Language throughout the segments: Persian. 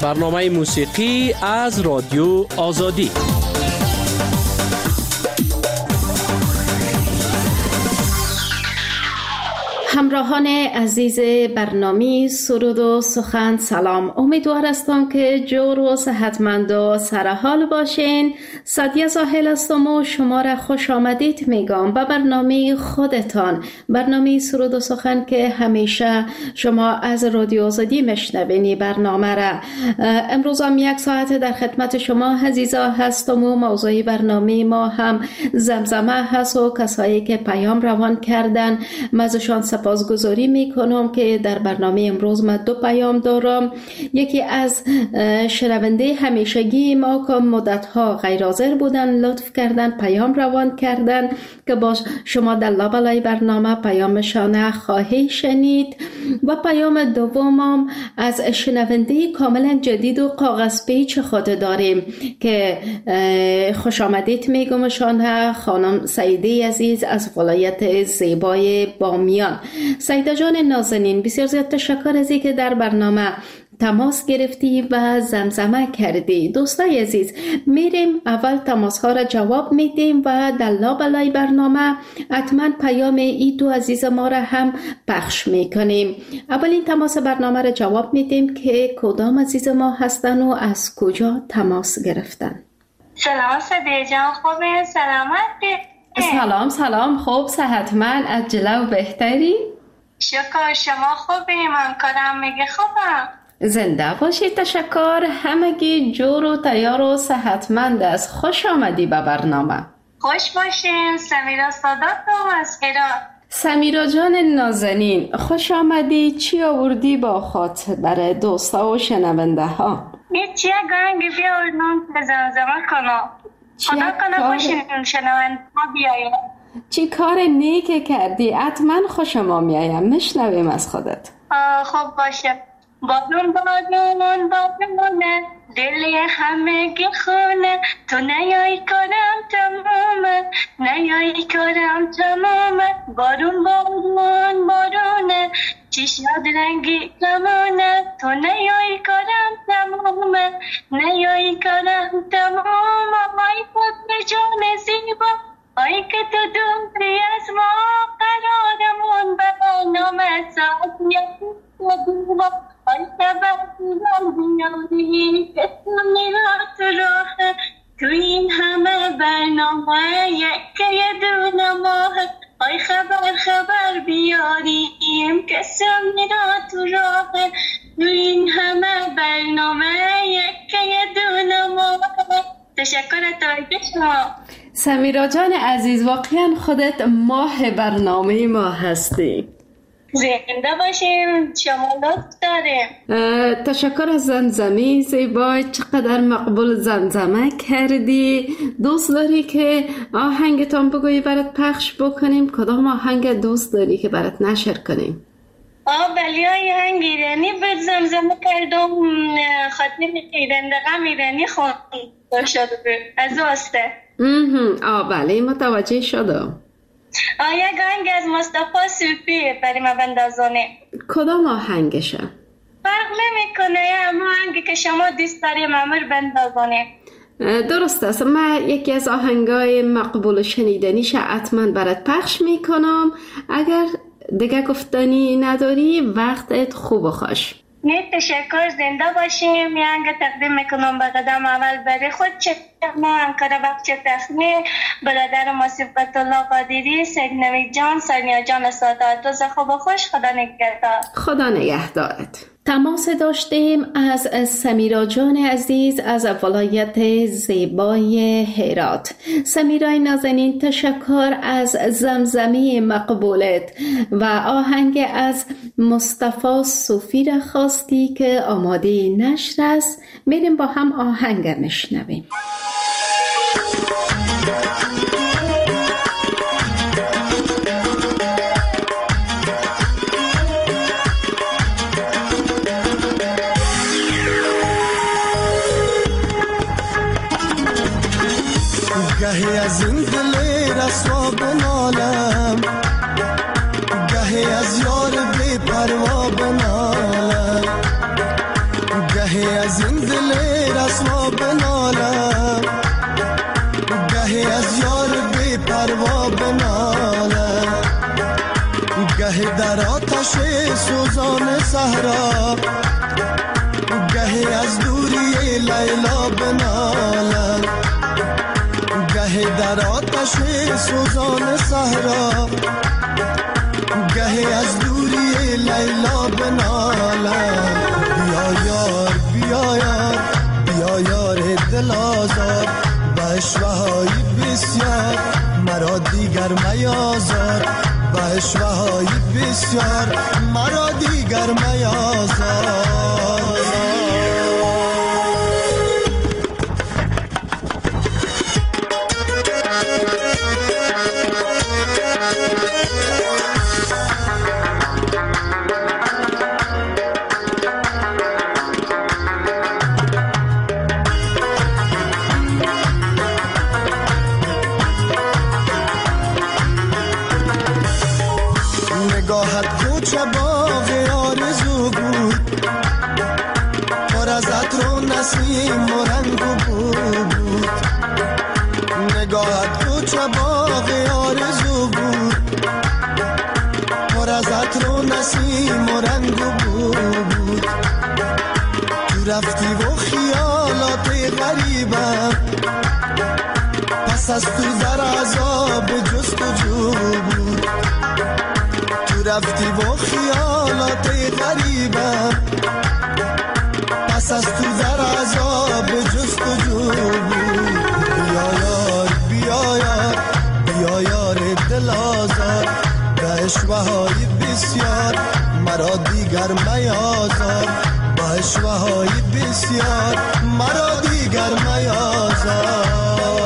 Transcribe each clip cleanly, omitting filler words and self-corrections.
برنامه موسیقی از رادیو آزادی. همراهان عزیز برنامه سرود و سخن، سلام. امیدوار هستم که جور و صحتمند و سرحال باشین. سعدیه زاهل هستم و شما را خوش آمدید میگم به برنامه خودتان، برنامه سرود و سخن که همیشه شما از رادیو آزادی میشنوین. برنامه را امروز هم 1 ساعت در خدمت شما عزیزا هستم و موضوع برنامه ما هم زمزمه هست و کسایی که پیام روان کردن مزشان سپاسگزاری میکنم که در برنامه امروز من 2 پیام دارم. یکی از شنونده همیشگی ما که مدتها غیر حاضر بودن لطف کردن پیام روان کردن که با شما در لابلای برنامه پیامشان خواهی شنید. و پیام دومم از شنونده کاملا جدید و کاغذ پیچ خود داریم که خوش آمدید میگمشان، خانم سعیده عزیز از ولایت زیبای بامیان. سعیده جان نازنین، بسیار زیاد تشکر از اینکه در برنامه تماس گرفتی و زمزمه کردی. دوستای عزیز، میریم اول تماس ها را جواب میدیم و در لابلای برنامه حتما پیام ای 2 عزیز ما را هم پخش میکنیم. اولین تماس برنامه را جواب میدیم که کدام عزیز ما هستن و از کجا تماس گرفتن. سلام سعیده جان، خوبه؟ سلامت؟ سلام خوب، صحتمند، عجله و بهتری؟ شکر، شما خوبی؟ من کارم میگه خوبم. زنده باشی، تشکر. همگی جور و تیار و صحتمند است. خوش آمدی به برنامه. خوش باشین. سمیرا صداتم از هرات. سمیرا جان نازنین، خوش آمدی. چی آوردی با خود برای دوستا و شنونده ها؟ چی گنگی بیاردم که زمزمه کنم. خدا کنه خوشین شنونده ها بیایم. چی کار نیک کردی؟ حتما خوش ما میایم. میشنویم از خودت. خب باشه. بادون دل همگی خونه، تو نیایی کارم تمامه، نیایی کارم تمامه. بارونه چی شاد رنگی کمانه، تو نیایی کارم تمامه، نیایی کارم تمامه. آی خود جان زیبا، آی که تو دوری از ما، قرارمون به برنامه ساعت آی خبر بیاری که تو راه، تو این همه برنامه یه دونه ماه. آی خبر بیاریم که میرا تو راه، تو این همه برنامه یه دونه ماه. تشکر تایید شما. سمیرا جان عزیز، واقعا خودت ماه برنامه ما هستی. زنده باشیم، شما لطف داریم. تشکر از زمزمه زیبا، چقدر مقبول زمزمه کردی. دوست داری که آهنگتان بگویی برات پخش بکنیم؟ کدام آهنگ دوست داری که برات نشر کنیم؟ بلی آهنگ ایرانی به زمزمه کردم، خاطر ایرندقم ایرانی خوند شده از واسطه. بله متوجه شدم. یک آهنگ از مصطفی صوفی برای ما بندازونه. کدام آهنگشه؟ فرق نمیکنه، اما آهنگی که شما دوست داری مامور بندازونه. درست است. من یکی از آهنگای مقبول شنیدنیش حتما برات پخش میکنم. اگر دیگه گفتنی نداری وقتت خوب و خوش. نه تشکر، زنده باشیم. یه آهنگ تقدیم میکنم به قدم اول برای خود ما انکار بخش تخمیر، برادر ما صفت الله قادری، سید نوید جان، سانیا جان سادات. روز خوب و خوش. خدا نگهدار. خدا نگهدارت. تماس داشتیم از سمیرا جان عزیز از ولایت زیبای هرات. سمیرای نازنین، تشکر از زمزمه مقبولت و آهنگ از مصطفی صوفی را خواستی که آماده نشر است. میریم با هم آهنگ نشنویم. گهی از این دل رسوا بنالم، گهی از یار بی پروا بنالم، گهی از این پروا بنالم، گهی در آتش سوزان صحرا، گهی از دوری لیلا بنالم، گهی در آتش سوزان صحرا، گهی از دوری لیلا بنالم. بیا یار بیا یار بیا یار دل آزار، به اشوه‌های بسیار مرا دیگر میازار، به اشوه‌های بسیار مرا دیگر میازار. نگاهت کوچه باغ آرزو بود، پر از عطر و نسیم و رنگ و بو بود. نگاهت کوچه باغ آرزو بود، پر از عطر و نسیم و رنگ و بو بود. تو رفتی و خیالات غریبم، پس از تو در عذاب جستجو بود. رفتی و خیالات غریبم، پس از تو در عذاب جستجو بود. بیا یار بیا یار بیا یار دل آزار، به اشوه‌های بسیار مرا دیگر میازار، به اشوه‌های بسیار مرا دیگر میازار.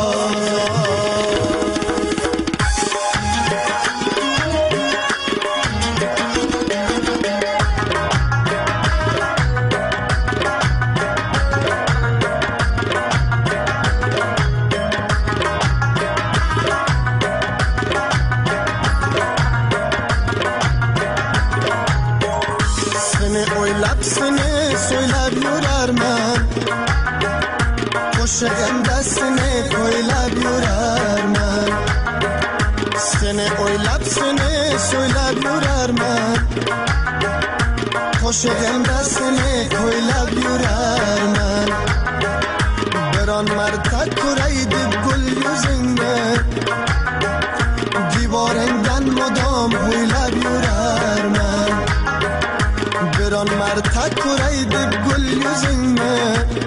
Şekem destine koylar yurar men, seni oylap seni söyler yurar men. Şekem destine koylar yurar men, bir an mertek kuraydı gül yüzünde, divarından mudam huylar yurar men. Bir an mertek kuraydı gül yüzünde,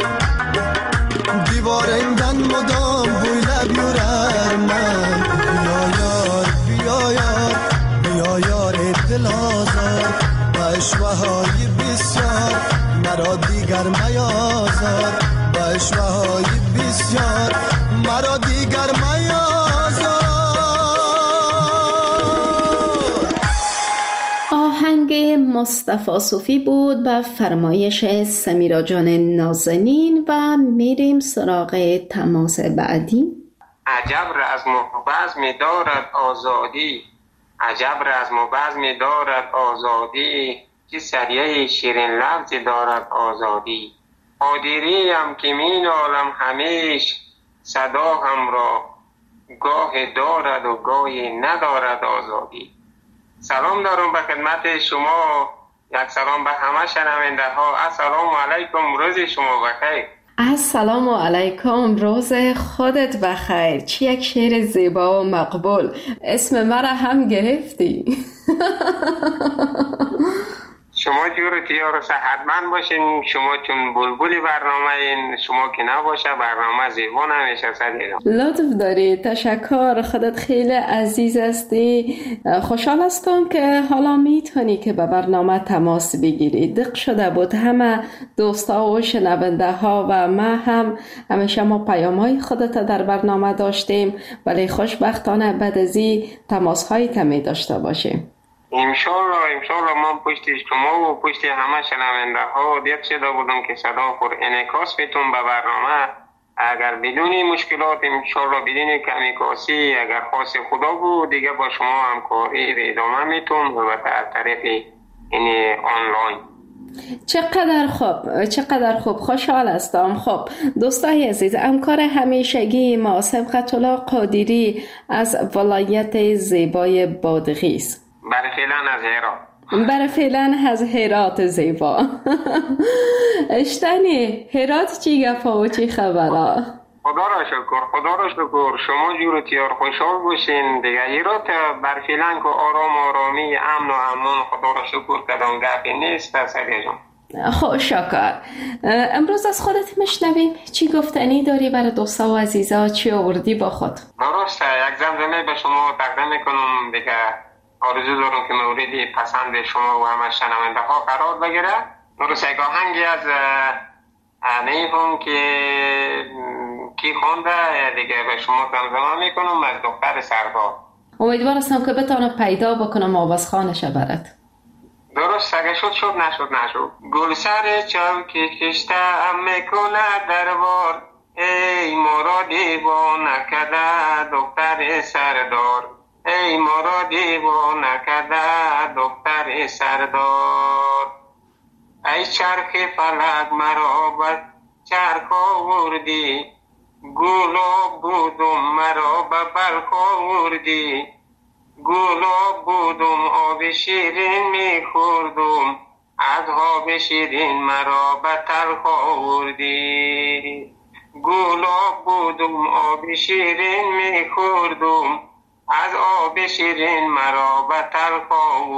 دیوارندن مدام بوی لب یورر من. بیا یار بیا یار بیا یار دل آزار، به اشوه‌های بسیار مرا دیگر میازار، به اشوه‌های بسیار مرا دیگر میازار. آهنگ مصطفی صوفی بود به فرمایش سمیرا جان نازنین و میریم سراغ تماس بعدی. عجب رزم و بزم دارد آزادی، عجب رزم و بزم دارد آزادی، چه سریه شیرین لفظ دارد آزادی. قادریم که می نالم همیش، صدا هم را گاه دارد و گاهی ندارد آزادی. سلام دارم به خدمت شما، یک سلام به همه شنونده ها. السلام علیکم، روز شما بخیر. السلام علیکم، روز خودت بخیر. چه یک شعر زیبا و مقبول، اسم مرا هم گرفتی. شما جور تیار صحتمند باشین، شما چون بلبل برنامه این، شما که نباشه برنامه زیبا نمیشه. لطف داری، تشکر، خودت خیلی عزیز هستی. خوشحال هستم که حالا میتونی که به برنامه تماس بگیری. دق شده بود همه دوستا و شنونده ها و ما هم همیشه ما پیام های خودت در برنامه داشتیم، ولی خوشبختانه بعد از این تماس هایی کمی داشته باشیم. انشالله من پشت شما و پشت همه شنونده ها دیت شده بودم که صدا پر انعکاس بتون به برنامه. اگر بدون مشکلات انشالله بدون کمی کاسی، اگر خواست خدا بود دیگه با شما همکاری ادامه میتون البته از طریق این آنلاین. چقدر خوب خوشحال هستم. خب دوستای عزیز، همکار همیشگی ما سبقت الله قادری از ولایت زیبای بادغیس است. برای فعلا از هرات زیبا. اشتنی هرات چی گفا و چی خبره؟ خدا را شکر شما جور تیار خوشحال باشین دیگه. هرات بر فعلا که آرامی امن و امان، خدا را شکر کدام گپی نیست سریع جان. خب شکر. امروز از خودت میشنویم چی گفتنی داری برای دوستا و عزیزا، چی آوردی با خود؟ درسته، یک زمزمه به شما تقدیم میکنم دیگه. آرزو دارم که موردی پسند شما و همه شنونده ها قرار بگیره. درسته، یک آهنگی از نیفون که کی خونده دیگه به شما زمزمه میکنم از دختر سردار. امیدوار هستم که بتانم پیدا بکنم آوازخوانش برات. درست، اگه شد نشد. گل سر چوکی کشته میکنه دربار، ای مرا دیوانه کده دختر سردار، ای مرا دیوانه کده دختر سردار. ای چرخ فلک مرا بر چرخ آوردی، گلاب بودم مرا به برق آوردی، گلاب بودم آب شیرین میخوردم، از آب شیرین مرا به تلخ آوردی. گلاب بودم آب شیرین میخوردم، از آب شیرین مرا به تلخ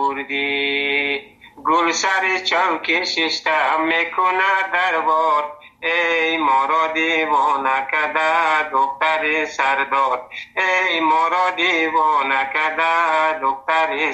آوردی. گل سر چوک ششته میکنه دربار، ای مرا دیوانه کده دختر سردار، ای مرا دیوانه کده دختر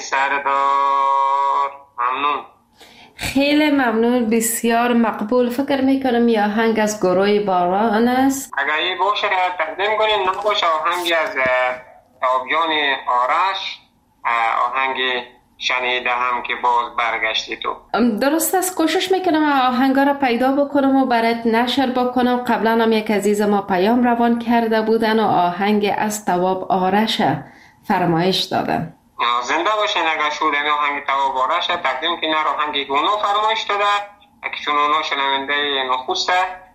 سردار. ممنون. خیلی ممنون، بسیار مقبول. فکر میکنم یه آهنگ از گروه باران است. اگر این باشه تقدیم کنین، نباشه آهنگی از آبیان آرش، آهنگ شنیده هم که باز برگشتی تو. درست است، کوشش میکنم آهنگا را پیدا بکنم و برات نشر بکنم. قبلا هم یک عزیز ما پیام روان کرده بودن و آهنگ از تواب آرش فرمایش دادن. زنده باشین. اگر شد این آهنگ تواب آرش تقدیم که نه آهنگ گونو فرمایش داده که چون اونا شنونده نخسته،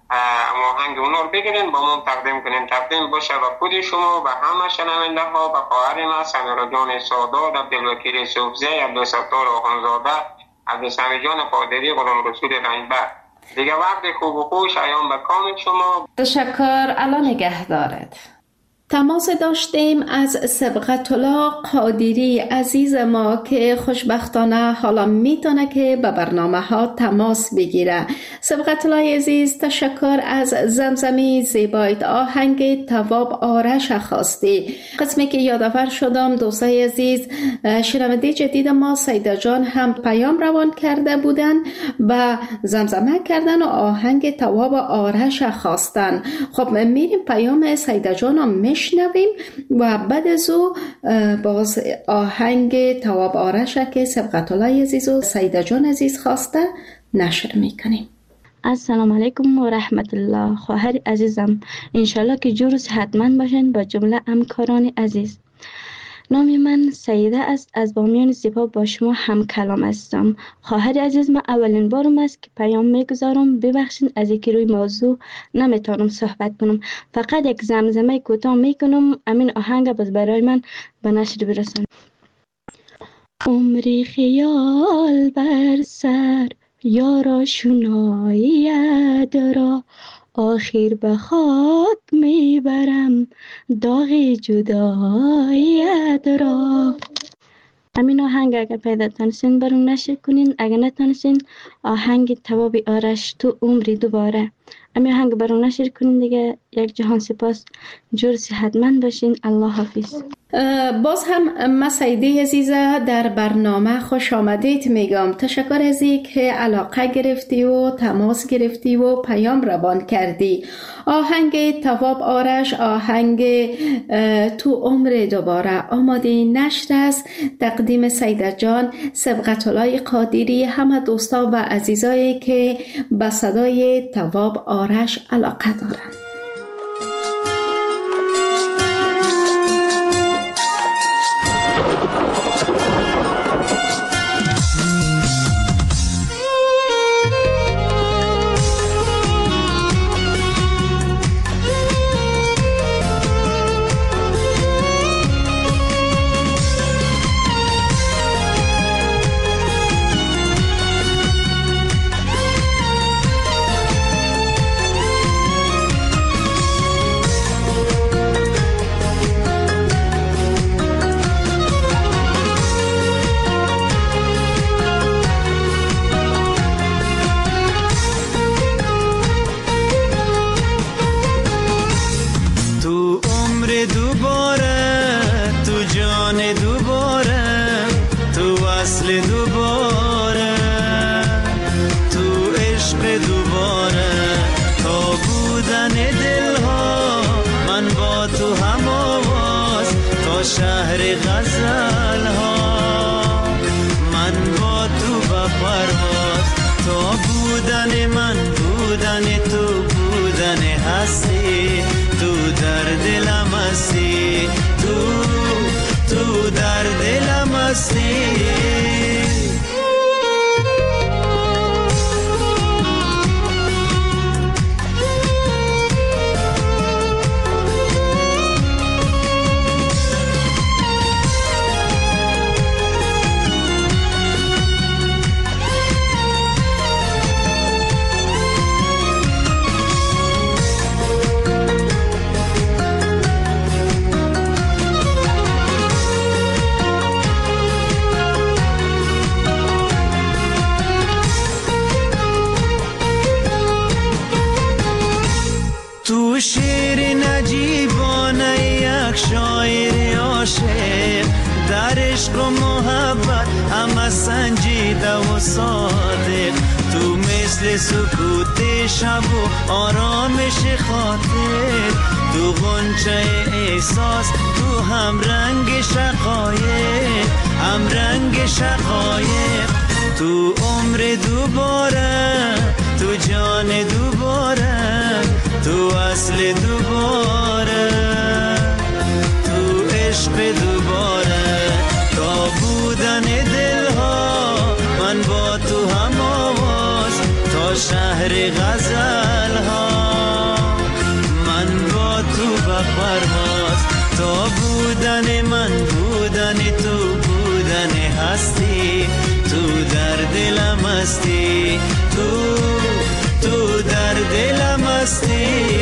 آهنگ اونا رو بگیرین با ما تقدیم کنین. تقدیم باشه و خود شما و همه شنونده ها، به خواهر ما سمیرا جان سادات، عبدالوکیل صوفزی، عبدالستار آخوندزاده، عبدالسمی جان قادری، غلام رسول رنجبر. دیگه وقت خوب و خوش ایام به کام شما. تشکر. الله نگهدارت. تماس داشتیم از سبقت الله قادری عزیز ما که خوشبختانه حالا میتونه که به برنامه ها تماس بگیره. سبقت الله عزیز، تشکر از زمزمی زیبایت، آهنگ تواب آرش خواستی. قسمی که یادآور شدم دوستای عزیز، شنونده جدید ما سیده جان هم پیام روان کرده بودن و زمزمه کردن و آهنگ تواب آرش خواستن. خب میریم پیام سیده جان هم شنویم و بعد از او باز آهنگ تواب آرش که سبقت الله عزیز و سیده جان عزیز خواسته نشر میکنیم. السلام علیکم و رحمت الله. خواهر عزیزم، انشالله که جور و صحتمند باشین با جمله همکاران عزیز. نام من سیده است، از بامیان سپاه با شما هم کلام هستم. خواهر عزیز، من اولین بارم است که پیام میگذارم، ببخشین از اینکه روی موضوع نمیتونم صحبت کنم. فقط یک زمزمه کوتاه میکنم، امین آهنگ باز برای من به نشر برسان. عمری خیال بر سر یارا شناید را، آخر به خاک میبرم داغ جدایت را. همین آهنگ اگر پیدا تانستین برون نشر کنین، اگر نتانستین آهنگ تواب آرش تو عمری دوباره. همین آهنگ برون نشر کنین دیگه. یک جهان سپاس، جور صحتمند باشین. الله حافظ. باز هم مسعیده عزیزه در برنامه خوش آمدید میگم. تشکر از که علاقه گرفتی و تماس گرفتی و پیام روان کردی. آهنگ تواب آرش، آهنگ تو عمر دوباره آماده نشر است. تقدیم سیده جان، سبقت الله قادری، همه دوستا و عزیزایی که به صدای تواب آرش علاقه دارند. تا شهر غزل ها. من با تو به پرواز، تا بودن من بودن تو، بودن هستی تو در دلم هستی، تو در دلم هستی. تو شعر نجیبانه یک شاعر عاشق، در عشق و محبت همه سنجیده و صادق. تو مثل سکوت شب و آرامش خاطر، تو غنچه احساس، تو هم رنگ شقایق، هم رنگ شقایق. تو عمر دوباره، تو جان دوباره، تو اصل دوباره، تو عشق دوباره. تا بودن دلها من با تو هم آواز، تا شهر غزل ها. من با تو به پرواز، تا بودن من بودن تو، بودن هستی تو در دلم هستی، تو در دلم هستی.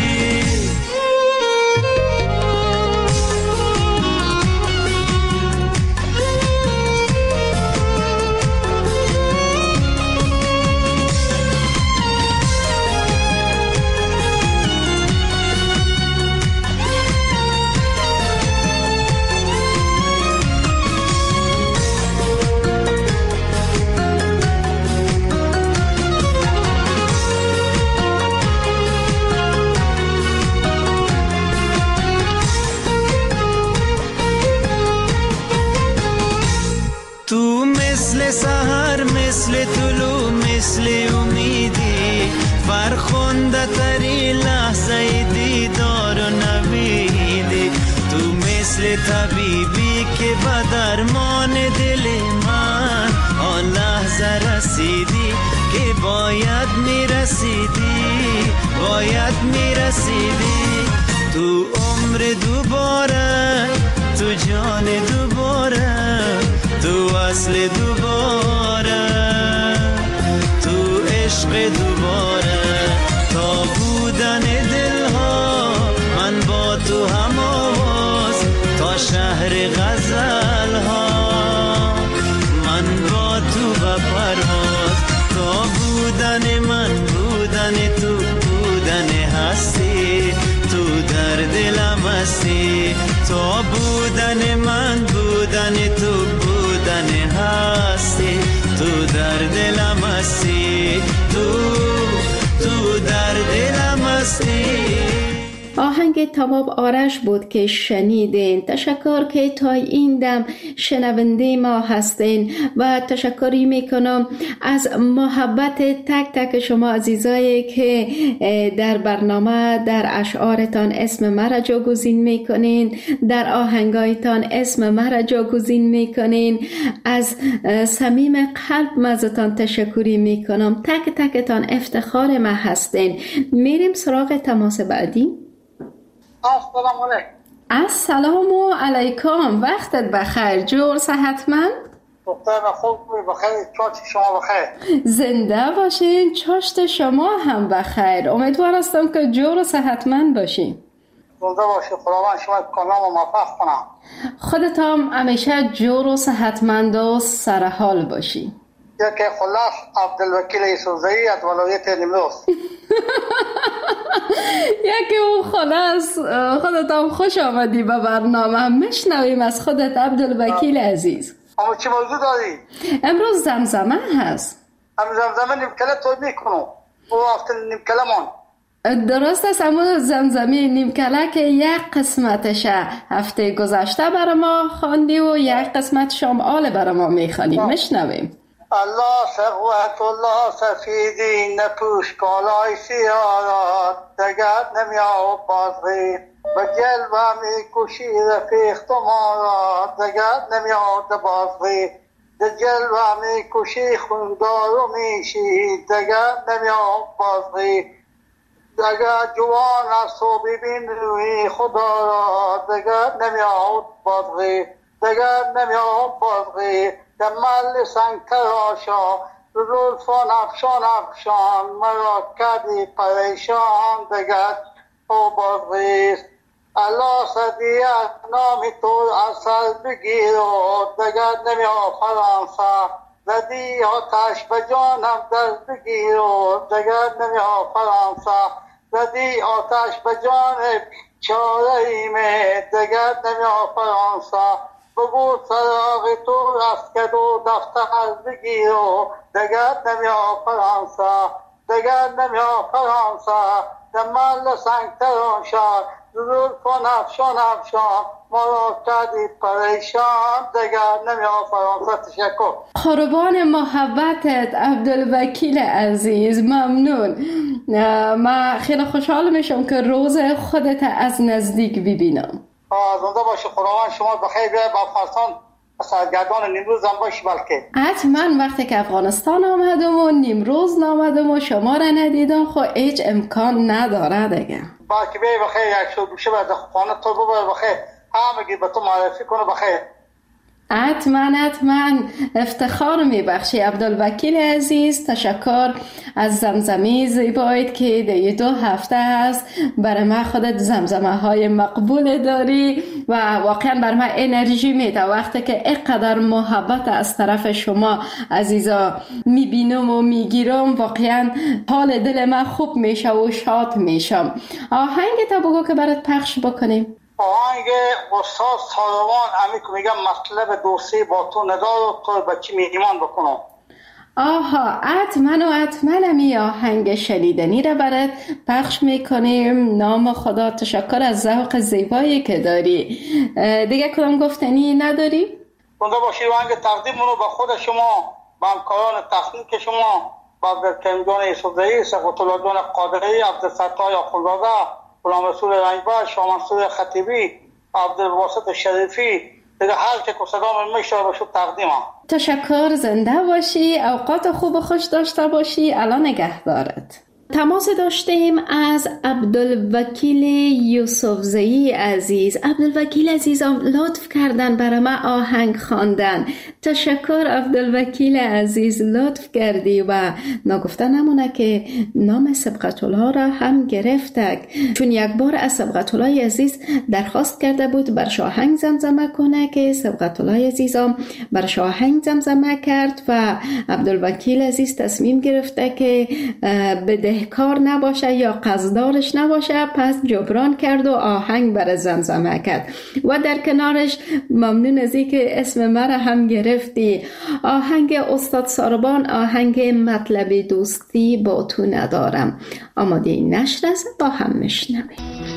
تو مثل سحر، مثل طلوع، مثل امیدی، فرخنده تری لحظه دیدار و نویدی. تو مثل طبیبی که به درمان دل من آن لحظه رسیدی که باید میرسیدی، باید میرسیدی. تو عمر دوباره، تو جان دوباره، تو اصل دوباره، تو عشق دوباره. تا بودن دلها من با تو هم آواز، تا شهر غزل ها. من با تو به پرواز، تا بودن من بودن تو، بودن هستی تو در دلم هستی. تا بودن من بودن تو، بودن هستی تو در دلم هستی، تو در دلم هستی. آهنگ تواب آرش بود که شنیدین. تشکر که تا این دم شنونده ما هستین و تشکری میکنم از محبت تک تک شما عزیزایی که در برنامه در اشعارتان اسم مرا جاگزین میکنین، در آهنگایتان اسم مرا جاگزین میکنین. از صمیم قلب ازتان تشکری میکنم. تک تکتان افتخار ما هستین. میریم سراغ تماس بعدی. السلام علیکم. السلام علیکم. وقتت بخیر. جور صحتمند؟ دختر خوب بخیر. چاشت شما بخیر. زنده باشین. چاشت شما هم بخیر. امیدوار هستم که جور و صحتمند باشین. زنده باشین. خداوند شما کاملا موفق کنم. خودت هم همیشه جور و صحتمند و سرحال باشی. یکی خلاص عبدالوکیل یوسفزئی از ولایت نیمروز. یکی او خلاص. خودت هم خوش آمدی به برنامه. میشنویم از خودت عبدالوکیل عزیز. اما چی موضوع داری؟ امروز زمزمه هست. زمزمه نیمکله توی میکنم. او هفته نیمکله من درست است، اما زمزمه نیمکلک یک قسمتش هفته گذشته برای ما خواندی و یک قسمت شمال برای ما میخوانی. میشنویم. الله سقوت الله سفیدی نپوش کالای سیارات دگر نمیاد بازی به جلوه میکشی رفیق تو ما را دگر نمیاد بازی به جلوه میکشی خوندارو میشی دگر نمیاد بازی دگر جوان از تو ببین روی خدا را دگر نمیاد بازی دگر نمیاد بازی دمال سنگ تراشا زلفان افشان مرا کردی پریشان دگر او بازیست الله صدی از نام تو اصل بگیر و دگر نمیاد فرانسه زدی آتش به جانم دست بگیر و دگر نمیاد فرانسه زدی آتش به جان چاره ایمه دگر نمیاد فرانسه بگو سراغ تو رست کد و دفتر بگیر و دگر نمیاد فرانسه دگر نمیاد فرانسه دمال سنگ تراشا زلفان افشان مرا کردی پریشان دگر نمیاد فرانسه. تشکر. قربان محبتت عبدالوکیل عزیز، ممنون. من خیلی خوشحال میشم که روز خودت از نزدیک ببینم. زنده باشی، خداوند شما بخیر بیاید با افغانستان سرگردان نیمروز هم باشی. بلکه حتما وقتی که افغانستان آمدم و نیمروز نامدم و شما را ندیدم خب هیچ امکان نداره دیگه. بلکه بیایی بخیر یک شو گوشه باید خانه تو بباید بخیر همگی به تو معرفی کنه بخیر. حتما افتخار میبخشی عبدالوکیل عزیز. تشکر از زمزمه زیبایت که دیگه 2 هفته هست برای من خودت زمزمه های مقبول داری و واقعا برای من انرژی میده وقتی که اینقدر محبت از طرف شما عزیزا میبینم و میگیرم. واقعا حال دل من خوب میشه و شاد میشم. آهنگ تا بگو که برات پخش بکنیم. آهنگ استاد ساروان امی که میگم مطلب دوستی با تو ندار تو بچی ایمان بکنم. آها حتما می آهنگ شنیدنی را برات پخش میکنیم. نام خدا. تشکر از ذوق زیبایی که داری. دیگه کدام گفتنی نداری؟ زنده باشی. آهنگ تقدیمونو به خود شما، به همکاران تکنیک شما، با عبدالکریم جان یوسفزئی، سقوط الله جان قادری، عبدالفتاح آخوندزاده، غلام رسول رنجبر، شاه منصور خطیبی، عبدالواسط شریفی، دیگه هر که که صدام میشه باشو تقدیمم. تشکر. زنده باشی. اوقات خوب و خوش داشته باشی. الان نگهدارت. تماس داشتیم از عبدالوکیل یوسفزئی عزیز. عبدالوکیل عزیزم لطف کردن برای من آهنگ خواندن. تشکر عبدالوکیل عزیز، لطف کردی و نگفته نمونه که نام سبقت الله را هم گرفتک، چون یک بار از سبقت الله عزیز درخواست کرده بود برش آهنگ زمزمه کنه که سبقت الله عزیزم برش آهنگ زمزمه کرد و عبدالوکیل عزیز تصمیم گرفته که بدهکار نباشه یا قصدارش نباشه، پس جبران کرد و آهنگ برای زمزمه کرد و در کنارش ممنون از این که اسم مرا هم گرفتی. آهنگ استاد ساربان، آهنگ مطلب دوستی با تو ندارم. آماده نشر است، با هم میشنویم.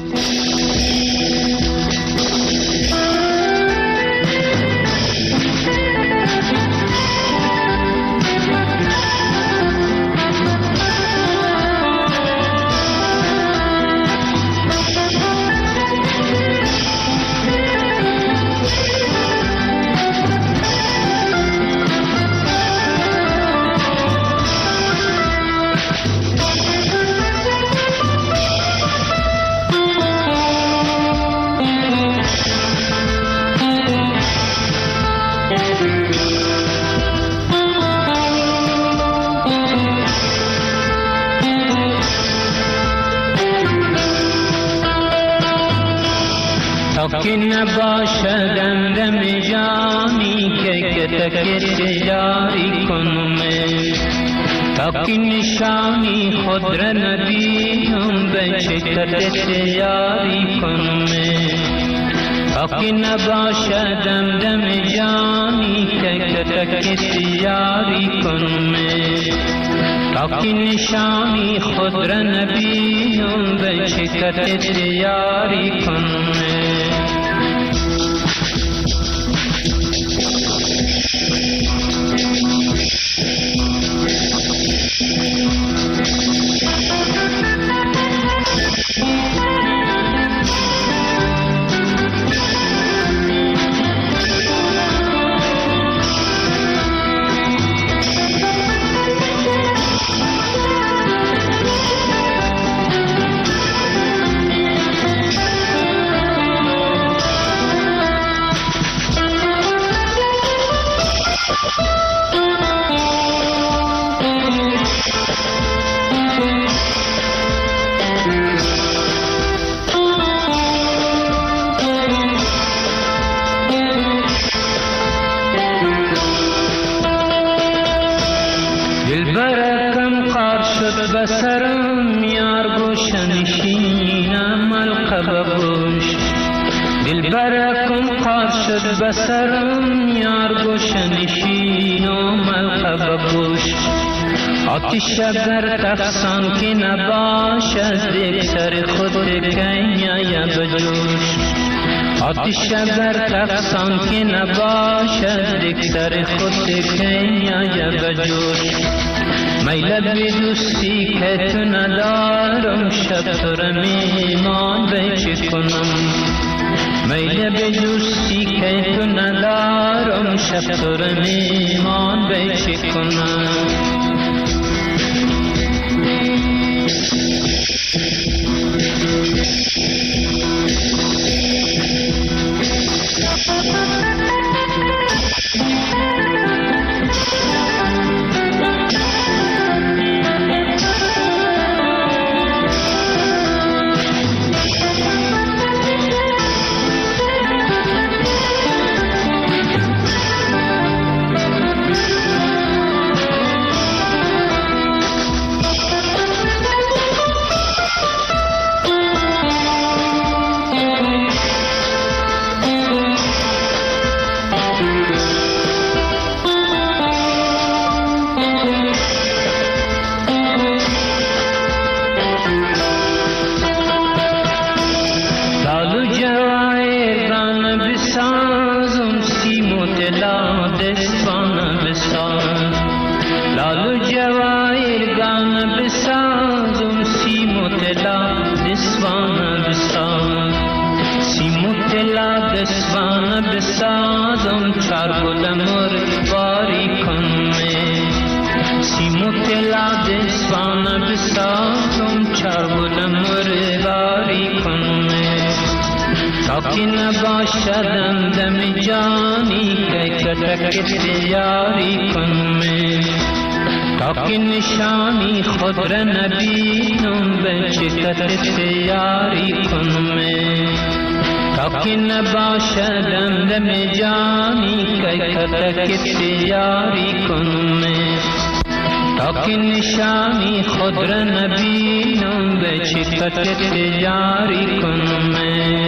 که نباشد اندم جانی که تکر جاری کنم، تا که نشانی خود را ندیدم به چه کت جاری کنم، تا تا که نباشد دم جانی که کسی یاری کنم، تا که نشانی خود را نبینم به چکت یاری کنم. بسرم یار گوشنشینم القب گوش، دل برکم قار شد بسرم یار گوشنشینم القب گوش. آتش اگر تفسان که نباش از یک سر خود کنیا بجوش، آتش اگر تفسان که نباش از یک سر خود کنیا بجوش. میل به دوستی که تو ندارم شب تو را میمان به چه کنم، میل به دوستی که تو ندارم شب تو را میمان به چه کنم. که نباشدم دم جانی که کتک یاری کنم، تا که نشانی خود را نبینم به چکت یاری کنم، تا که نباشدم دم جانی که کتک یاری کنم، تا که نشانی خود را نبینم به چکت یاری کنم.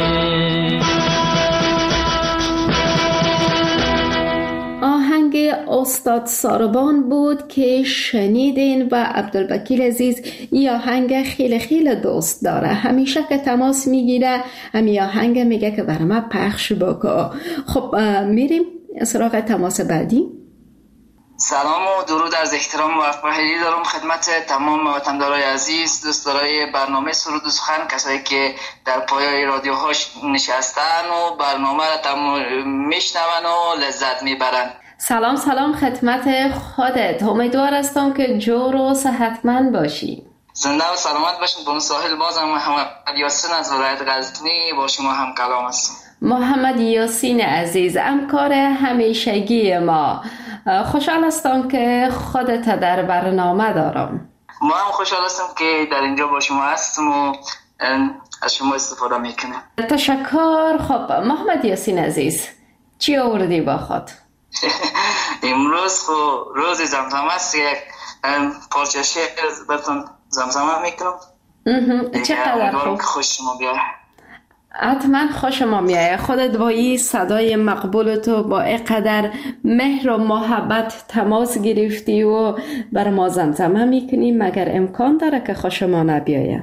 آهنگ استاد ساربان بود که شنیدین و عبدالوکیل عزیز این آهنگ خیلی دوست داره، همیشه که تماس میگیره همین آهنگ میگه که برای من پخش بکن. خب میریم سراغ تماس بعدی. سلام و درود از احترام و افراحی دارم خدمت تمام وطندارای عزیز، دوستدارای برنامه سرود و سخن، کسایی که در پایه رادیوهاش نشستن و برنامه را میشنون و لذت میبرن. سلام خدمت خودت، امیدوار هستم که جور و صحتمند باشی. زنده و سلامت باشین. بانو ساحل بازم محمد یاسین از ولایت غزنی با شما هم کلام هستم. محمد یاسین عزیز، همکار همیشگی ما، خوشحال هستم که خودت در برنامه دارم. ما هم خوشحال هستم که در اینجا با شما هستم و از شما استفاده میکنم. تشکر. خب محمد یاسین عزیز، چی آوردی با خود؟ امروز روز زمزمه است، یک پارچه شعر براتون زمزمه میکنم. چقدر خوب. خوش شما بیاره. حتما خوشم میایه. خودت با این صدای مقبول تو با اینقدر مهر و محبت تماس گرفتی و بر ما زمزمه میکنی، مگر امکان داره که خوشم نبیایه؟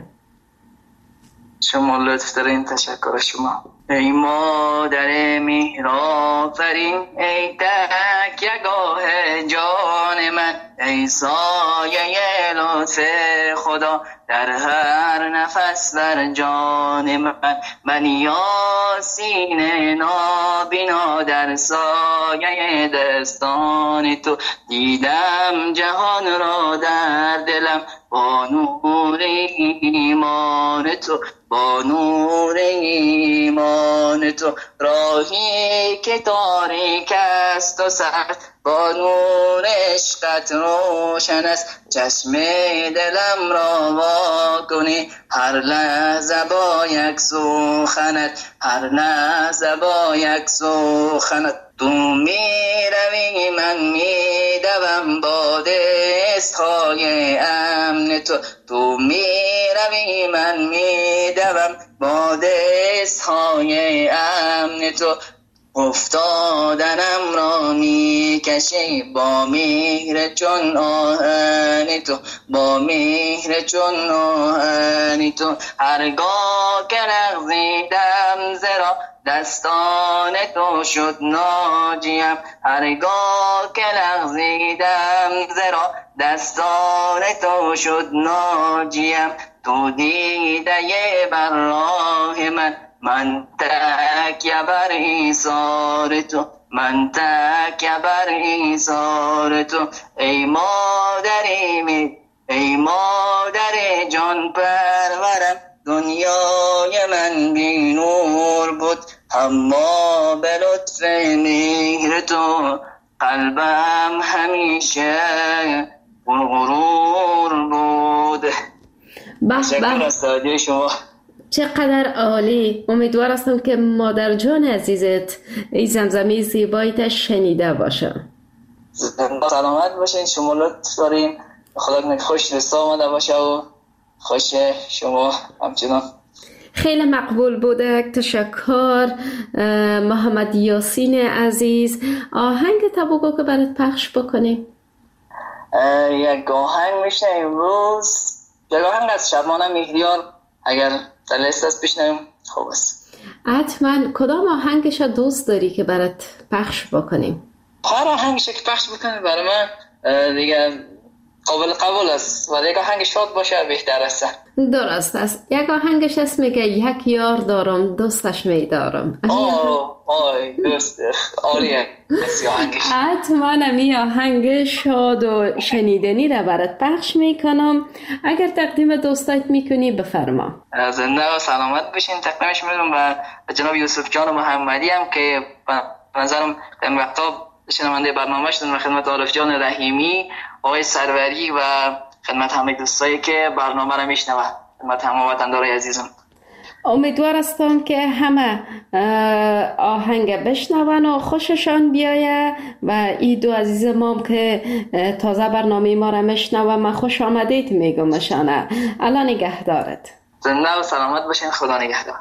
شما لطف دارین، تشکر شما. ای مادر مهرآفرین، ای تکیه‌گاه جان من، ای سایه لطف خدا در هر نفس در جان من یاسین نابینا در سایه دستان تو، دیدم جهان را در دلم با نور ایمان تو، با نور ایمان تو. راهی که تاریک است و سخت با نور عشقت روشن است، چشم دلم را وا کنی هر لحظه با یک سخنت، هر لحظه با یک سخنت. تو می روی من می دوم با دستهای امن تو، تو می روی من می دوم با دستهای امن تو. افتادنم را می کشی با مهر چون آهن تو، با مهر چون آهن تو. هرگاه که لغزیدم زرا دستان تو شد ناجیم، هرگاه که لغزیدم زرا دستان تو شد ناجیم. تو دیده بر راه من تکیه بر ایثار تو، من تکیه بر ایثار تو. ای مادری ای مادر جان پرورم، دنیای من بی نور بود، اما به لطف مهر تو قلبم همیشه غرور بود. تشکر از توجه شما. چقدر عالی. امیدوار هستم که مادر جان عزیزت این زمزمه زیبایت شنیده باشه. سلامت باشین. شما لطف دارین. خدا کنه خوش رسا آمده باشه و خوش شما همچنان. خیلی مقبول بوده. تشکر محمد یاسین عزیز. آهنگ بگو که برات پخش بکنیم. یک آهنگ میشه امروز، یک آهنگ از شبانه مهریار، اگر دلست است بشنویم خوب است. حتما. کدام آهنگش دوست داری که برات پخش بکنیم؟ هر آهنگش که پخش بکنیم برای من دیگه قابل قبول است، ولی یک آهنگ شاد باشه بهتر است. درست است. یک آهنگش است میگه یک یار دارم دوستش میدارم. دوست عالیه. حتما می آهنگ شاد و شنیدنی را برات پخش میکنم. اگر تقدیم دوستایت میکنی بفرما. زنده و سلامت بشین. تقدیمش میدم به جناب یوسف جان محمدی هم که به نظرم این وقتا شنونده برنامه شدن، و خدمت عارف جان رحیمی، آقای سروری و خدمت همه دوستایی که برنامه را میشنون، خدمت همه وطندارای عزیزم. امیدوار هستم که همه آهنگ بشنون و خوششان بیایه و این دو عزیز ما که تازه برنامه ما را میشنون من خوش آمدید میگم مشانه. الله نگهدارت. زنده و سلامت باشین. خدا نگهدار.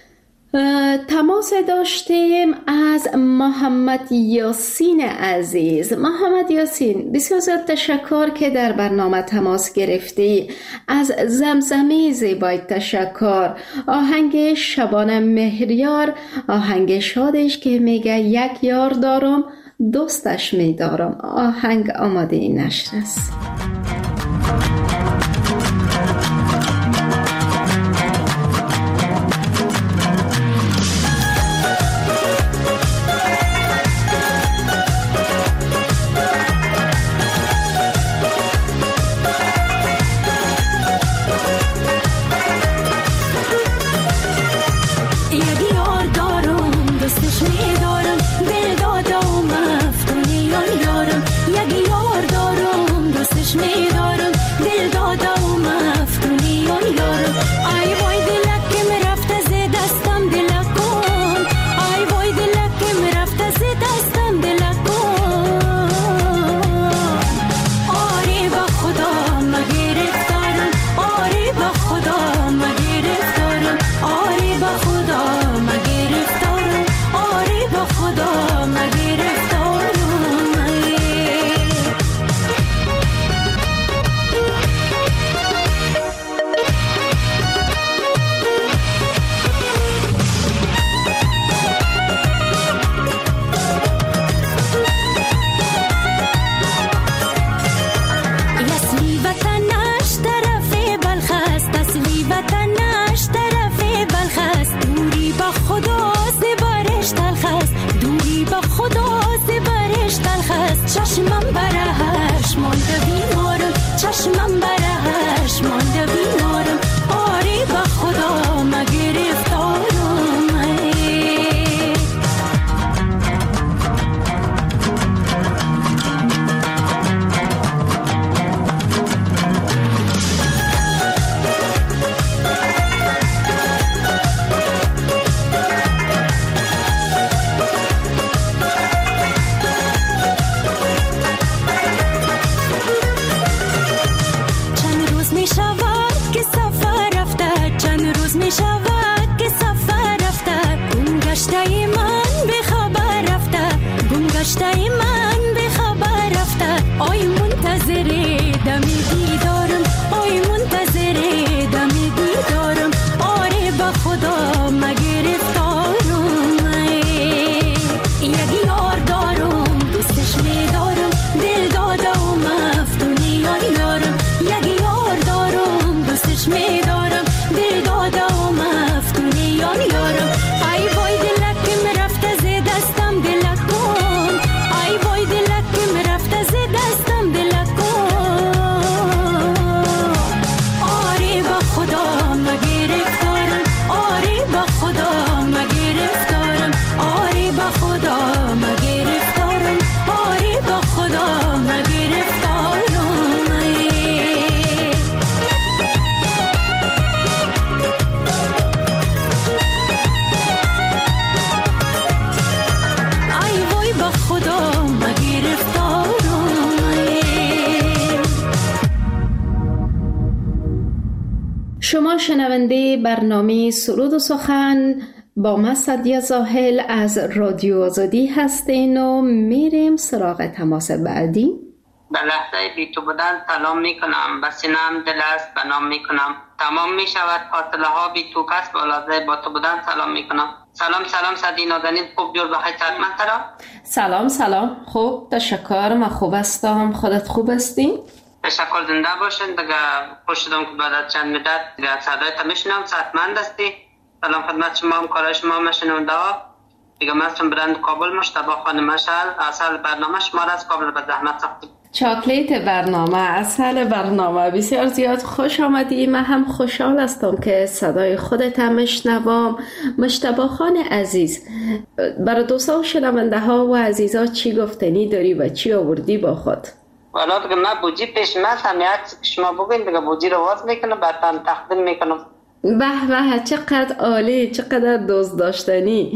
تماس داشتیم از محمد یاسین عزیز. محمد یاسین، بسیار زیاد تشکر که در برنامه تماس گرفتی. از زمزمه زیبای تشکر. آهنگ شبانه مهریار، آهنگ شادش که میگه یک یار دارم دوستش میدارم. آهنگ آماده نشر است. گذشته من به خبر رفته، آی منتظر دم دیدارم، آی منتظر دم دیدارم، آره به خدا مگرفتارم، یک یار دارم دوستش میدارم، دل داده و مفتونی یارم، یک یار دارم دوستش میدارم، دل داده و مفتونی یارم. ای وای دلکم رفته ز دستم دلکم، ای وای دلکم رفته ز دستم دلکم، آره با خدا مگرفتارم، آره با خدا مگرفتارم، آره با خدا مگرفتارم، آره با خدا مگرفتارم. ای وای با خدا مگرفتارم. شما شنونده برنامه سرود و سخن با من سعدیه زاهل از رادیو آزادی هستین و میریم سراغ تماس بعدی. به لحظه بی تو بودن سلام میکنم، به سینم دل است به نام میکنم، تمام میشود فاصله ها بی تو کس با لحظه با تو بودن سلام میکنم. سلام سلام سعدی نازنین، خوب جور بخیر صحتمند ترا؟ سلام سلام، خوب تشکر، من خوب هستم، خودت خوب هستی؟ تشکر، زنده باشین. دیگه خوش شدم که بعد از چند مدت دیگه صدایت میشنم، صحتمند هستی؟ سلام خدمت شما، همکارای شما، مشنونده ها. دیگه من هستم برند کابل، مجتبی خانم مشعل. اصل برنامه شما را از کابل به زحمت ساختیم. چاکلیت برنامه، اصل برنامه، بسیار زیاد خوش آمدی. من هم خوشحال هستم که صدای خودت هم میشنوم. مجتبی خان عزیز، برای دوستا و شنونده ها و عزیزا چی گفتنی داری و چی آوردی با خود؟ والا دیگه من بوجی پیش من همیت شما بگوین، دیگه بوجی رو واز میکنم براتون تقدیم میکنم. به به، چقدر عالی، چقدر دوست داشتنی.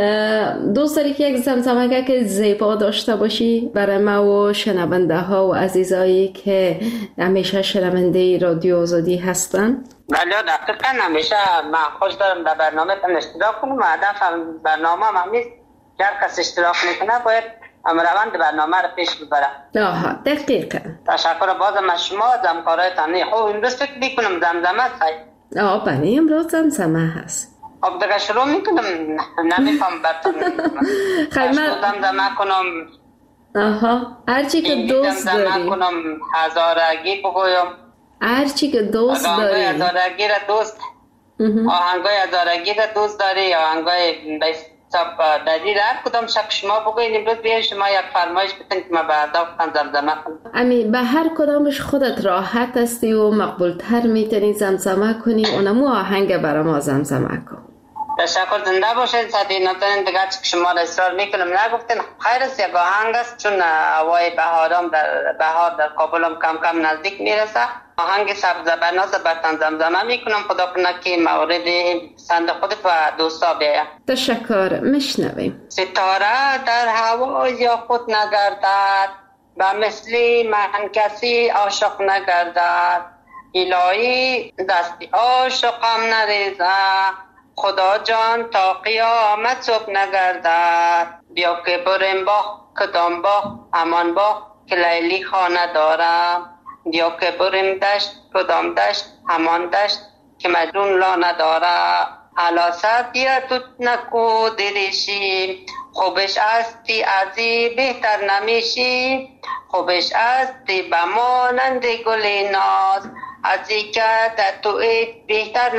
دوست داری که یک زمزمه که زیبا داشته باشی برای ما و شنونده ها و عزیزایی که همیشه شنونده رادیو آزادی هستن؟ بله دقیقا، همیشه من خوش دارم در برنامه تن اشتراک کنم و هدف برنامه هم نیست که هر کس اشتراک میکنه باید روند برنامه رو پیش ببره. آها دقیقا. تشکر بازم از شما، از همکارایتان. خوب امروز فکر میکنم زمزمه هست. بله امروز زمزمه هست. خب دیگه شروع میکنم، نمیفهم براتون خیلی زمزمه کنم. آها، هرچی که دوست داری. زمزمه کنم، هزارگی بگویم. هرچی که دوست داری. آهنگای هزارگی را دوست، آهنگای هزارگی را دوست داری، آهنگای سب دادی را هر کدام شب شما بگوین. امروز بیاین شما یک فرمایش بتین که ما به هدف زمزمه کنم. امی به هر کدامش خودت راحت هستی و مقبولتر میتونی زمزمه کنی، اونمو آهنگ برای ما زمزمه کن. تشکر، زنده باشید. سعدی نازنین، دیگه که شما را اصرار میکنم نگفتین خیر است، یک آهنگ است چون هوای بهار در کابل هم کم کم نزدیک میرسه. آهنگ سبز بناز براتون زمزمه میکنم، خدا کنه که مورد پسند خودت و دوستا بیاید. تشکر، میشنویم. ستاره در هوای خود نگردد، به مثل من کسی عاشق نگردد، الهی دستی عاشقم نریزه، خدا جان تا قیامت صبح نگردد، بیا که بریم با کدام با همان با که لیلی خانه دارم، بیا که بریم دشت کدام دشت همان دشت که مجنون لا نداره، حالا سعدیه تو نکو دریشی، خوبش استی ازی بهتر نمیشی، خوبش استی بمانند گل ناز، ازی که در تو بهتر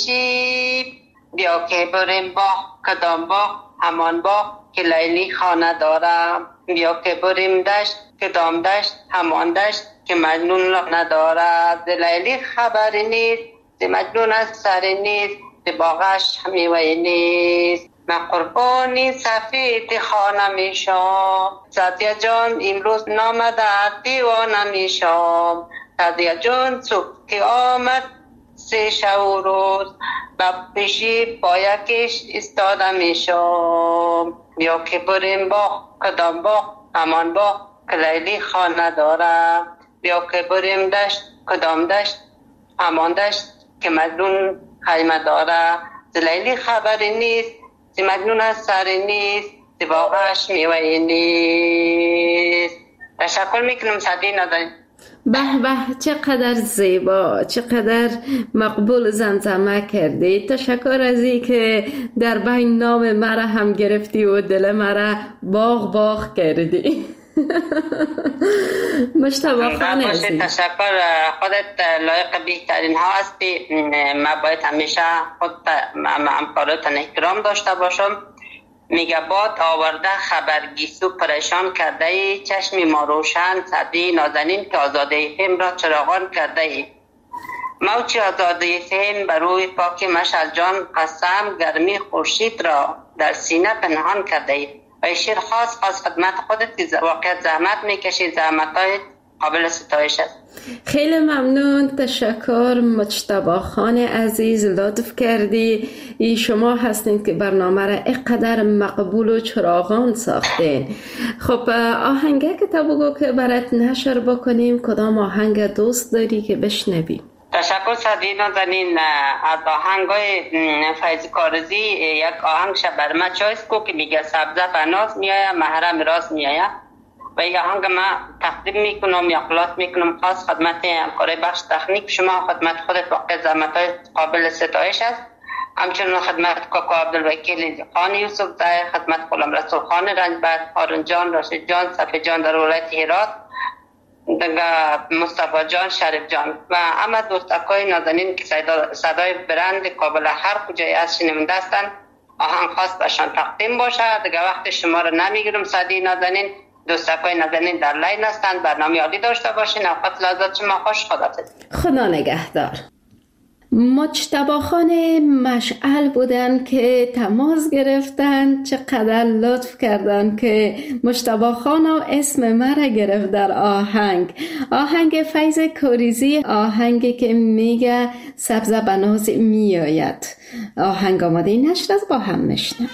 نمیشی، بیا که بریم با کدام با همان با که لیلی خانه دارم، بیا که بریم دشت کدام دشت همان دشت که مجنون نداره، ز لیلی خبری نیست، ز مجنون از سری نیست، ز باغش میوه نیست، من قربانی سفید خانه میشم، سعدیه جان امروز نامده دیوانه میشم، سعدیه جان صبح که آمد سه شب و روز با پیشی پایکش استاده میشم، بیا که بریم با کدام با همان با که لیلی خانه داره، بیا که بریم دشت کدام دشت همان دشت که مجنون خیمه داره، ز لیلی خبری نیست، ز مجنون از سری نیست، زیباش میوه نیست. تشکر میکنم سعدی نازنین. به به، چقدر زیبا، چقدر مقبول زمزمه کردی. تشکر از این که در بین نام مرا هم گرفتی و دل مرا باغ باغ کردی. مجتبی خان عزیز، تشکر. خودت لایق بهترین ها هستی. من باید همیشه خود همکاراتن احترام داشته باشم. میگه باد آورده خبرگیسو پریشان کرده ای، چشم ما روشن سعدی نازنین که آزاده فهم را چراغان کرده ای. موچی آزاده فهم بر روی پاک مشعل جان قسم گرمی خورشید را در سینه پنهان کرده ای. و شیر خاص خدمت خودت که واقعیت زحمت میکشی، زحمت های قابل ستایش است. خیلی ممنون، تشکر مجتبی خان عزیز، لطف کردی. ای شما هستین که برنامه را اینقدر مقبول و چراغان ساختین. خب آهنگه که تا بگو که برات نشر بکنیم، کدام آهنگ دوست داری که بشنویم؟ تشکر سعدی نازنین. از آهنگای فیض کارزی یک آهنگ بر ما چایس کو که میگه سبزه بناز میایه محرم راست میایه و این آهنگ ما تقدیم میکنم یا خلاص میکنم خاص خدمت همکارای بخش تکنیک شما، خدمت خودت واقع زحمت‌های قابل ستایش است. همچنین خدمت کاکا عبدالوکیل خان یوسف زاهر، خدمت غلام رسول خان رنجبر، هارون جان، راشد جان، صفی جان در ولایت هرات، مصطفی جان، شریف جان و همه دوستکای نازنین که صدای برند قابل هر کجای از شنونده هستند. آهنگ خاص بهشان تقدیم باشه. دیگه وقت شما رو نمیگیرم سعدی نازنین. دوستکای نازنین در لین هستند. برنامه عالی داشته باشین. اوقات لحظات شما خوش. خدا نگهدار. مجتبی خان مشعل بودن که تماس گرفتن. چقدر لطف کردن که مجتبی خان اسم مرا گرفت در آهنگ فیض کاریزی، آهنگی که میگه سبزه بناز میآید. آهنگ آماده نشر از با هم میشنویم.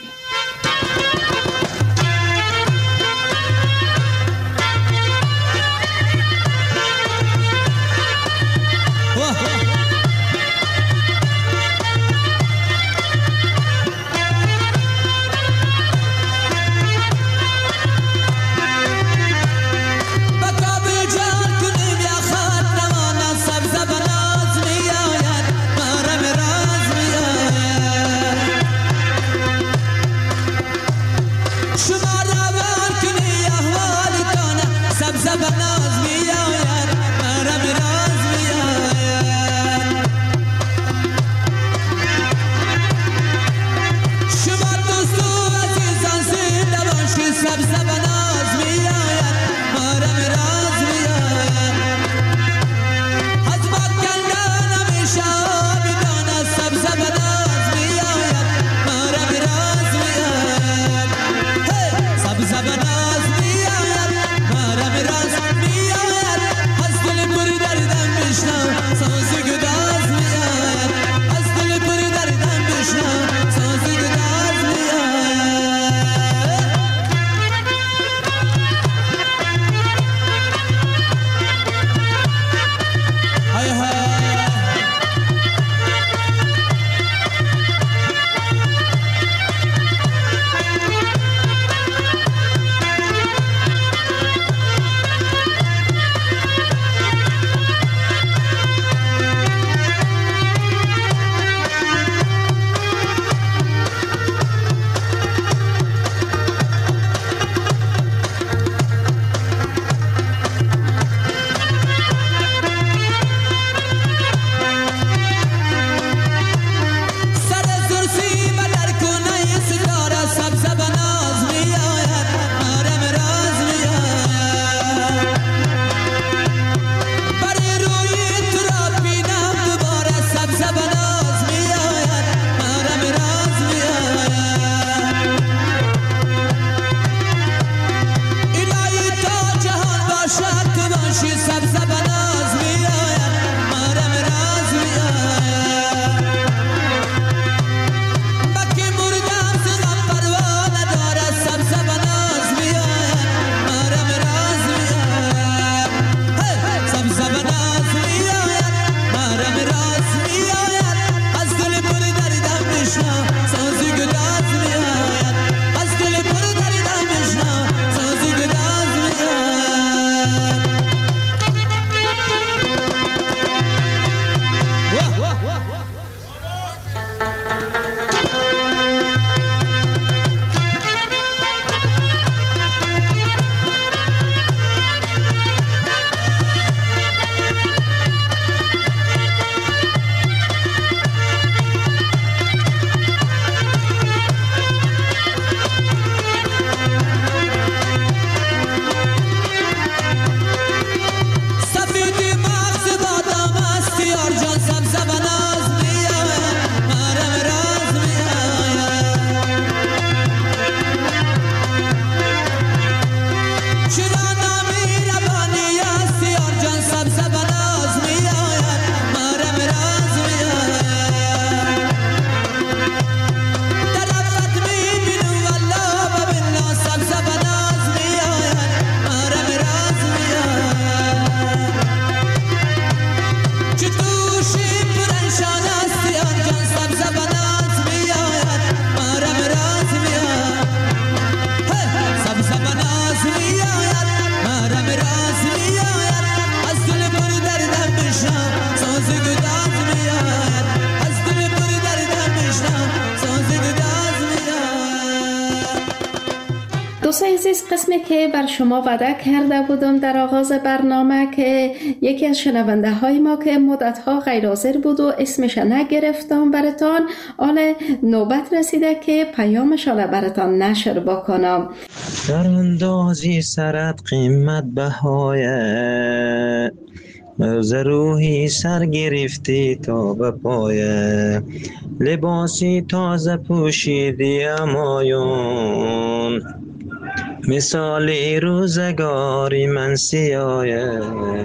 دوستان عزیز، قسمی که بر شما وعده کرده بودم در آغاز برنامه که یکی از شنونده های ما که مدت ها غیر حاضر بود و اسمش نگرفتم براتان، حالا نوبت رسیده که پیامش حالا براتان نشر بکنم. در اندازی سرت قیمت بهایه، روحی سر گرفتی تا به پایه، لباسی تازه پوشیدی امایون، مثالی روزگاری من سیایه،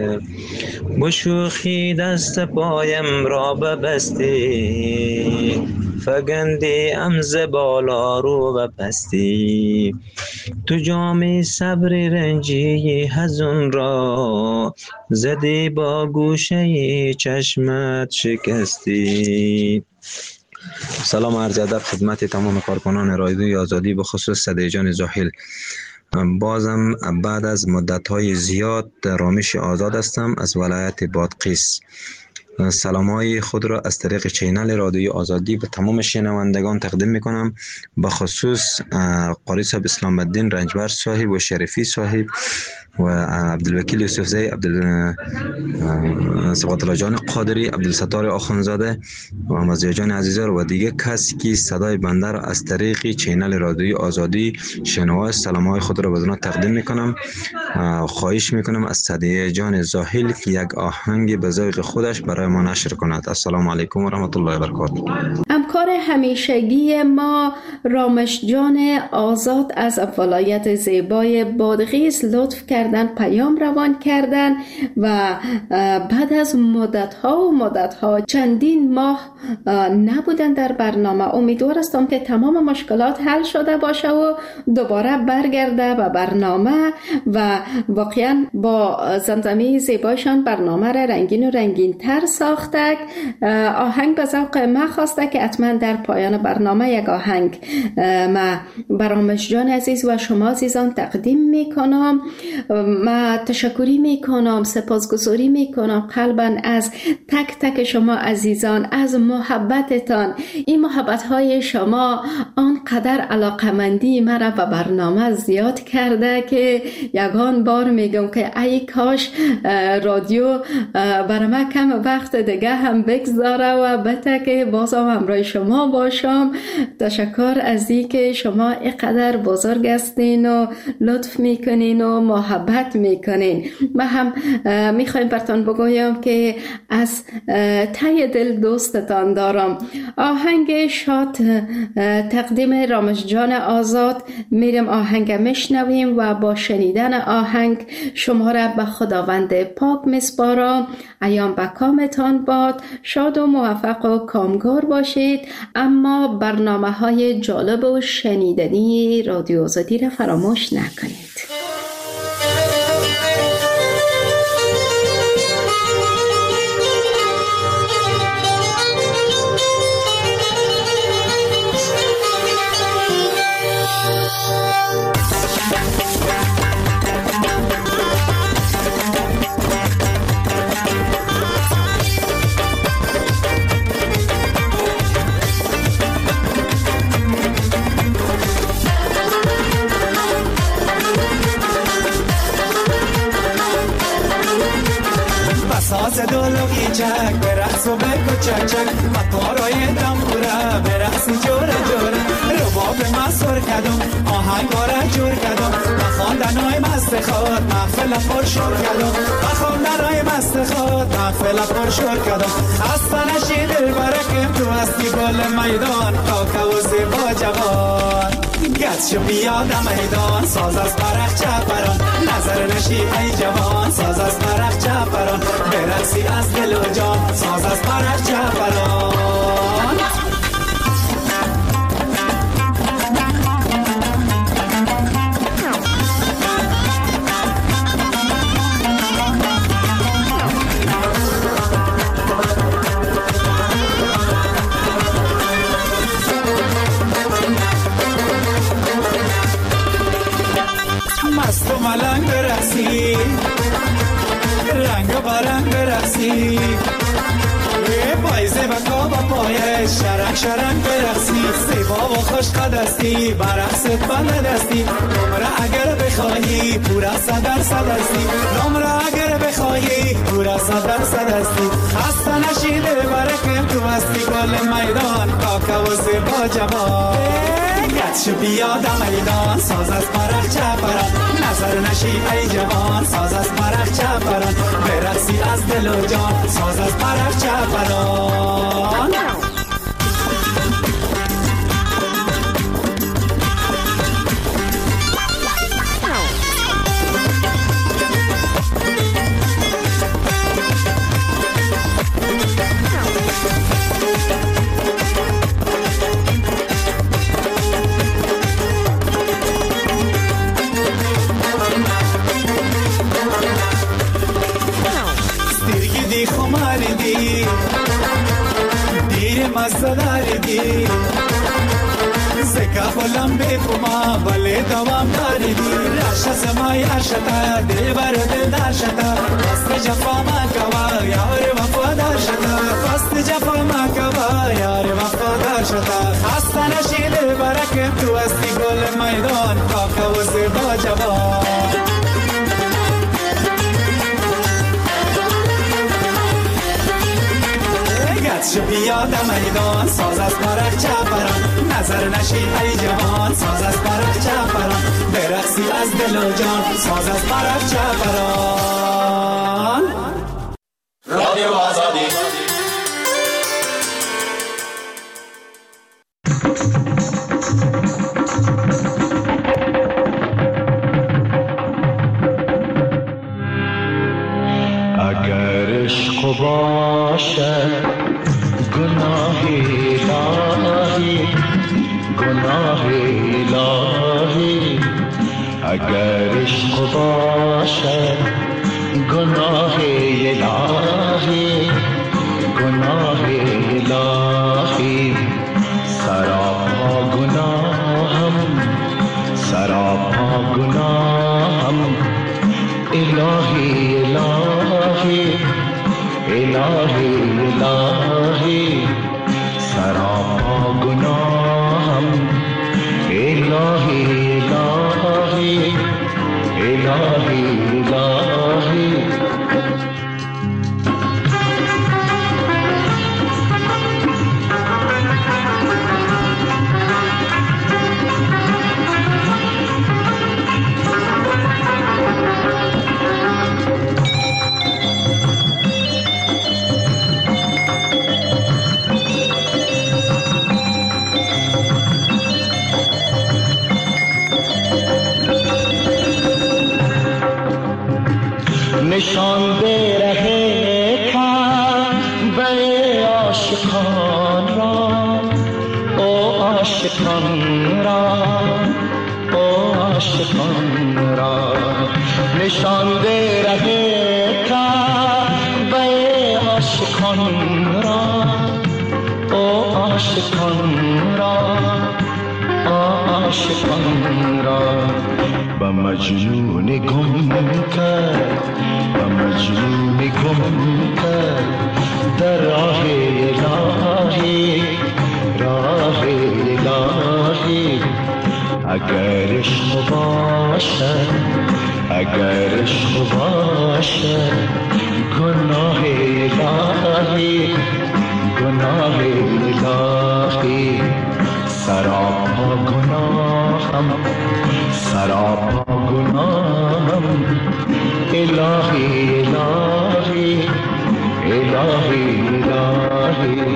بشوخی دست پایم را ببستی، فگندی امز بالا رو بپستی، تو جام صبر رنجی هزون را، زدی با گوشه چشمت شکستی. سلام عرض ادب خدمت تمام کارکنان رادیوی آزادی، به خصوص صدای جان زاحل. بازم بعد از مدت‌های زیاد رامش آزاد هستم از ولایت بادغیس. سلام‌های خود را از طریق چینل رادیوی آزادی به تمام شنوندگان تقدیم می‌کنم، به خصوص قاری صاحب اسلام الدین رنجبر صاحب و شریفی صاحب و عبدالوکیل یوسفزی، صبغت الله جان قادری، عبدالستار آخونزاده و مزیه جان عزیزه و دیگه کسی که صدای بنده را از طریق چینل رادیوی آزادی شنوا سلام‌های خود را بدون تقدیم میکنم. خواهش میکنم از صدیه جان زاحل که یک آهنگ به ذوق خودش برای ما نشر کند. السلام علیکم و رحمت الله و برکاته. همکار همیشگی ما رامش جان آزاد از ولایت زیبای بادغیس لطف کردن پیام روان کردن و بعد از مدت‌ها چندین ماه نبودن در برنامه. امیدوار هستم که تمام مشکلات حل شده باشه و دوباره برگرده به برنامه و واقعا با زمزمه زیبایشان برنامه را رنگین و رنگین تر ساخته. آهنگ به ذوق ما خواسته که حتما در پایان برنامه یک آهنگ ما برامش جان عزیز و شما عزیزان تقدیم میکنم. ما تشکری میکنم، سپاسگزاری میکنم قلباً از تک تک شما عزیزان، از محبتتان. این محبت های شما آنقدر علاقمندی مرا به برنامه زیاد کرده که یگان بار میگم که ای کاش رادیو برای ما کم وقت دیگه هم بگذاره و بته که بازم همراه شما باشم. تشکر از این که شما اینقدر بزرگ هستین و لطف میکنین و محبت میکنین. ما هم میخوایم براتون بگویم که از ته دل دوستتان دارم. آهنگ شاد تقدیم رامش جان آزاد میریم آهنگ میشنویم و با شنیدن آهنگ شما را به خداوند پاک میسپارم. ایام به کامتان باد، شاد و موفق و کامگار باشید، اما برنامه های جالب و شنیدنی رادیو آزادی را فراموش نکنید. ساز دلوگی چک برقص و بگو چک چک و پارای دمبوره برقصی جوره جوره رباب مسور کدوم آهنگا را جور کدوم و خواندنهای مست خود محفل پر شور کدوم و خواندنهای مست خود محفل پر شور کدوم از تنشی دل برکم تو هستی گل میدان کاکا و زیبا جوان گت شو بیاد میدان ساز از برق چپران نظر نشی ای جوان ساز از برق چپران برقصی از دل و جان ساز از برق چپران. مست و ملنگ برقصی رنگ برنگ برقصی پایزه و کابا پایش شرک شرک برقصی زیبا و خوش قدستی برقصت بلدستی نمره 100% هستی. نام را اگر بخواهی او را 100% هستی. خسته نشی دلبر که تو هستی گل میدان کاکا و زیبا جوان. گتشو بیاد میدان ساز از پرخ چپران. نظر نشی ای جوان ساز از پرخ چپران. برقصی از دل و جان ساز از پرخ چپران. مزداریدی زکا بلم به پما بله دوام داریدی راش زمای ارشتا دل بر دل داشتا فست جفا ما کوا یار وفادار شتا فست جفا ما کوا یار وفادار شتا خسته نشی دل برکم تو هستی گل میدان کاکا و زیبا جوان. گتشو بیاد میدان ساز از پرخ چپران. نظر نشی ای جوان ساز از پرخ چپران. برقصی از دل و جان ساز از پرخ چپران. رادیو آزادی. اگر عشق باشد گناه الهی گناه الهی. اگر عشق باشد گناه الهی گناه الهی. سراپا گناهم سراپا گناهم الهی الهی الهی الهی. سراپا گناهم الهی الهی الهی الهی. نشان به ره کعبه عاشقان را او عاشقان را او عاشقان را. نشان به ره کعبه عاشقان را او عاشقان را عاشقان را. با مجنون گم کرد با مجنون گم کرد در راه الهی راه الهی. اگر عشق باشد اگر عشق باشد گناه الهی گناه الهی. سراپا گناهم سراپا گناهم الهی الهی الهی الهی.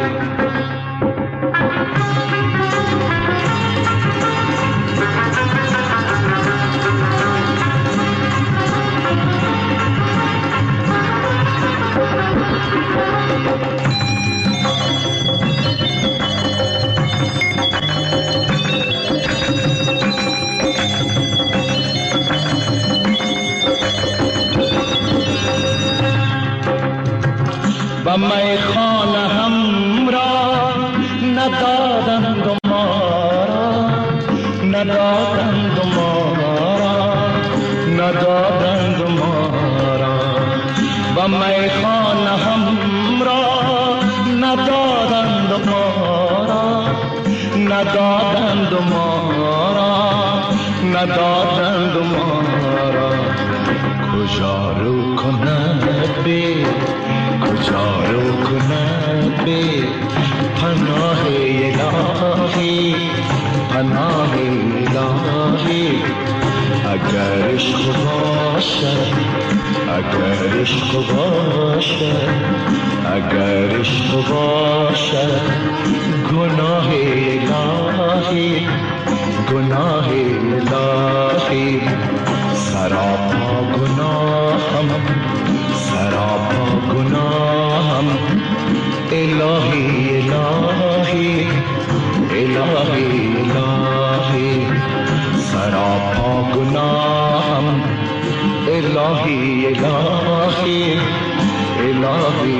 و میخانه هم را ندادند ما را ندادند ما را ندادند ما را. و میخانه هم را ندادند ما را ندادند ما را ندادند ما را. کجا رو کند به کجا رو کند به پناه الهی پناه الهی اگر عشق باشد اگر عشق باشد اگر عشق باشد گناه الهی گناه الهی سراپا گناهم سراپا گناهم الهی الهی الهی الهی سراپا گناهم الهی الهی الهی